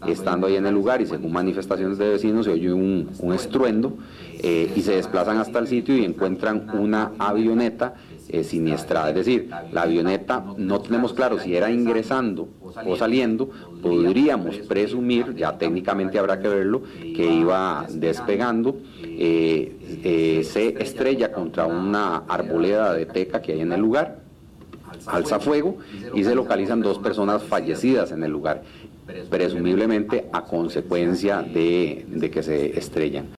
estando ahí en el lugar y según manifestaciones de vecinos se oye un estruendo y se desplazan hasta el sitio y encuentran una avioneta siniestrada. Es decir, la avioneta no tenemos claro si era ingresando o saliendo, podríamos presumir, ya técnicamente habrá que verlo, que iba despegando, se estrella contra una arboleda de teca que hay en el lugar, alza fuego y se localizan 2 personas fallecidas en el lugar, presumiblemente a consecuencia de que se estrellan.